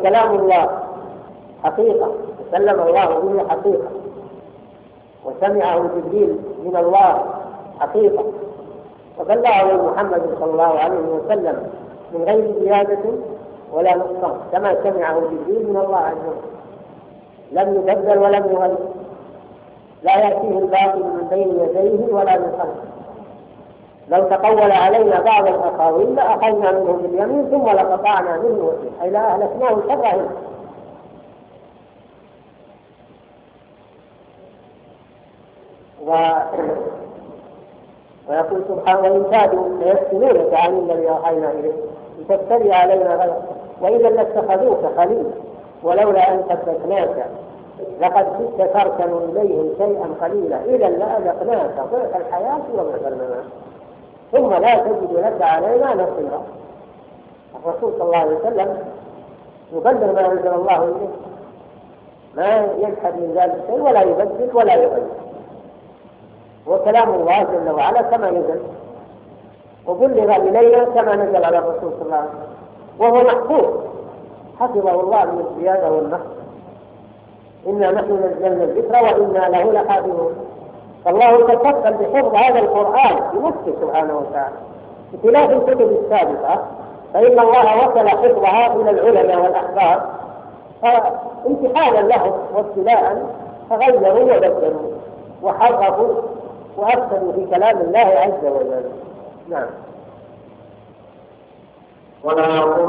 وكلام الله حقيقة تكلم الله به حقيقة، وسمعه جبريل من الله حقيقة، وبلغه محمد صلى الله عليه وسلم من غير زيادة ولا نقصان كما سمعه جبريل من الله عز وجل، لم يبدل ولم يغير، لا يأتيه الباطل من بين يديه ولا من خلفه. لو تقول علينا بعض الأقاويل لأخذنا منه باليمين ثم لقطعنا منه الوتين، أي لا أهلكناه شرهم. ويقول سبحانه: وإن كادوا ليفتنونك عن الذي أوحينا إليك لتفتري علينا غيره وإذا لاتخذوك خليلا ولولا أن ثبتناك لقد كنت تركن إليهم شيئا قليلا إذا لأذقناك ضعف الحياة وضعف الممات ثم لا تجد لك علينا نصيرا. الرسول صلى الله عليه وسلم يبلغ ما أنزل الله إليه، ما يجحد من ذلك شيء ولا يبدل ولا يغير، وكلام الله جل وعلا كما نزل وبلغ إلينا كما نزل على الرسول صلى الله عليه وسلم، وهو محفوظ حفظه الله من الزيادة والنقص. إنا نحن نزلنا الذكر وإنا له لحافظون. فالله تفضل بحفظ هذا القرآن بنفسه سبحانه وتعالى بخلاف الكتب السابقة، فإن الله وكل حفظها إلى العلماء والأحبار امتحانا لهم وابتلاء، فغيروا وبدلوا وحرفوا وأفسدوا في كلام الله عز وجل. نعم.